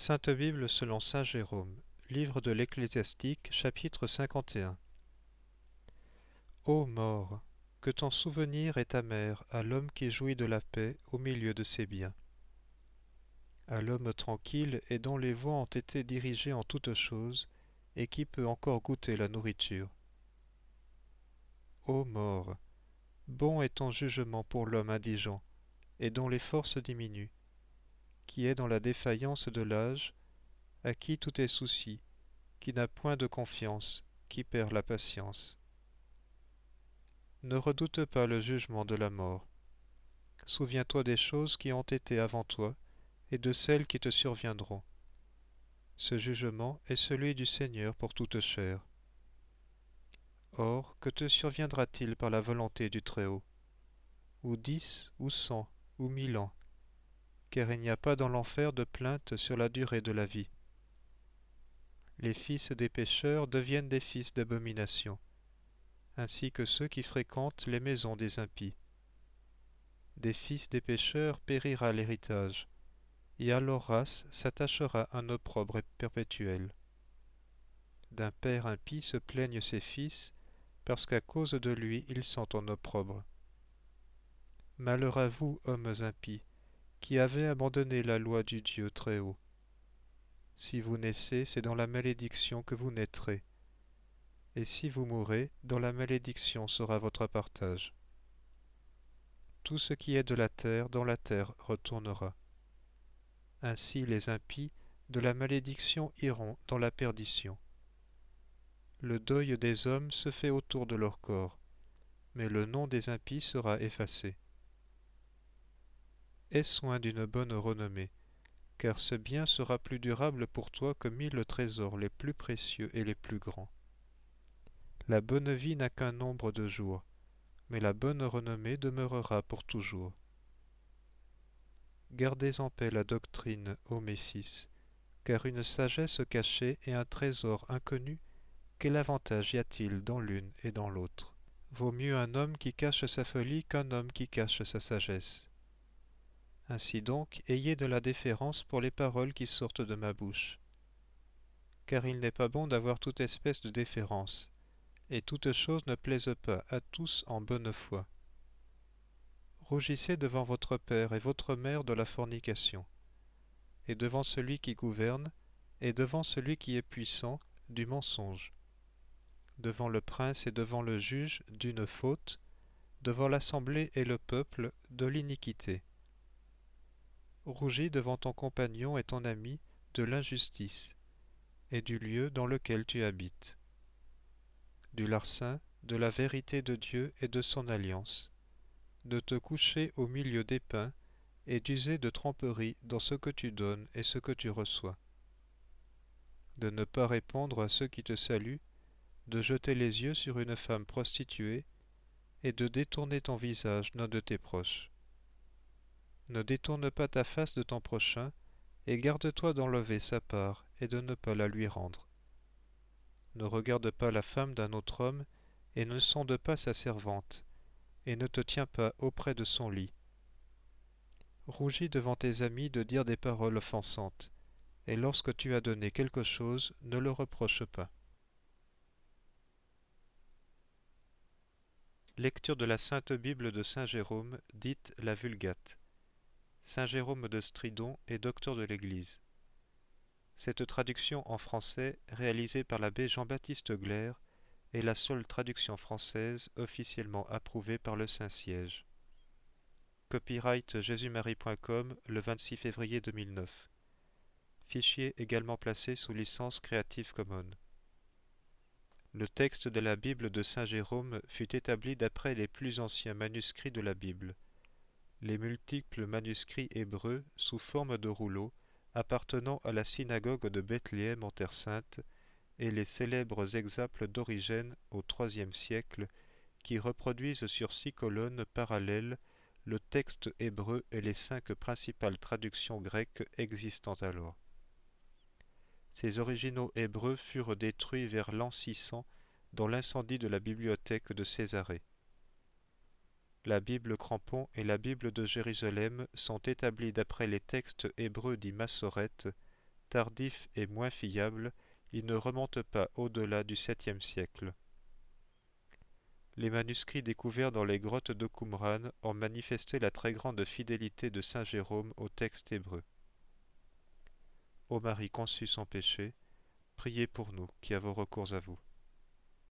Sainte Bible selon saint Jérôme, livre de l'Ecclésiastique, chapitre 51. Ô mort, que ton souvenir est amer à l'homme qui jouit de la paix au milieu de ses biens, à l'homme tranquille et dont les voies ont été dirigées en toutes choses, et qui peut encore goûter la nourriture. Ô mort, bon est ton jugement pour l'homme indigent, et dont les forces diminuent, qui est dans la défaillance de l'âge, à qui tout est souci, qui n'a point de confiance, qui perd la patience. Ne redoute pas le jugement de la mort. Souviens-toi des choses qui ont été avant toi, et de celles qui te surviendront. Ce jugement est celui du Seigneur pour toute chair. Or, que te surviendra-t-il par la volonté du Très-Haut? Ou 10, ou 100, ou 1000 ans, car il n'y a pas dans l'enfer de plainte sur la durée de la vie. Les fils des pécheurs deviennent des fils d'abomination, ainsi que ceux qui fréquentent les maisons des impies. Des fils des pécheurs périra l'héritage, et à leur race s'attachera un opprobre perpétuel. D'un père impie se plaignent ses fils, parce qu'à cause de lui ils sont en opprobre. Malheur à vous, hommes impies, qui avez abandonné la loi du Dieu Très-Haut. Si vous naissez, c'est dans la malédiction que vous naîtrez, et si vous mourrez, dans la malédiction sera votre partage. Tout ce qui est de la terre, dans la terre retournera. Ainsi les impies de la malédiction iront dans la perdition. Le deuil des hommes se fait autour de leur corps, mais le nom des impies sera effacé. Aie soin d'une bonne renommée, car ce bien sera plus durable pour toi que 1000 trésors les plus précieux et les plus grands. La bonne vie n'a qu'un nombre de jours, mais la bonne renommée demeurera pour toujours. Gardez en paix la doctrine, ô mes fils, car une sagesse cachée et un trésor inconnu, quel avantage y a-t-il dans l'une et dans l'autre? Vaut mieux un homme qui cache sa folie qu'un homme qui cache sa sagesse. Ainsi donc, ayez de la déférence pour les paroles qui sortent de ma bouche. Car il n'est pas bon d'avoir toute espèce de déférence, et toute chose ne plaise pas à tous en bonne foi. Rougissez devant votre père et votre mère de la fornication, et devant celui qui gouverne, et devant celui qui est puissant, du mensonge, devant le prince et devant le juge, d'une faute, devant l'assemblée et le peuple, de l'iniquité. Rougis devant ton compagnon et ton ami de l'injustice, et du lieu dans lequel tu habites, du larcin, de la vérité de Dieu et de son alliance, de te coucher au milieu des pains, et d'user de tromperie dans ce que tu donnes et ce que tu reçois, de ne pas répondre à ceux qui te saluent, de jeter les yeux sur une femme prostituée, et de détourner ton visage d'un de tes proches. Ne détourne pas ta face de ton prochain, et garde-toi d'enlever sa part et de ne pas la lui rendre. Ne regarde pas la femme d'un autre homme, et ne sonde pas sa servante, et ne te tiens pas auprès de son lit. Rougis devant tes amis de dire des paroles offensantes, et lorsque tu as donné quelque chose, ne le reproche pas. Lecture de la Sainte Bible de saint Jérôme, dite la Vulgate. Saint Jérôme de Stridon est docteur de l'Église. Cette traduction en français, réalisée par l'abbé Jean-Baptiste Glaire, est la seule traduction française officiellement approuvée par le Saint-Siège. Copyright jésusmarie.com le 26 février 2009. Fichier également placé sous licence Creative Commons. Le texte de la Bible de saint Jérôme fut établi d'après les plus anciens manuscrits de la Bible. Les multiples manuscrits hébreux sous forme de rouleaux appartenant à la synagogue de Bethléem en Terre Sainte et les célèbres exemples d'Origène au IIIe siècle qui reproduisent sur 6 colonnes parallèles le texte hébreu et les 5 principales traductions grecques existant alors. Ces originaux hébreux furent détruits vers l'an 600 dans l'incendie de la bibliothèque de Césarée. La Bible Crampon et la Bible de Jérusalem sont établies d'après les textes hébreux dits Massorètes, tardif et moins fiable, il ne remonte pas au-delà du 7e siècle. Les manuscrits découverts dans les grottes de Qumran ont manifesté la très grande fidélité de saint Jérôme au texte hébreu. Ô Marie conçue sans péché, priez pour nous qui avons recours à vous.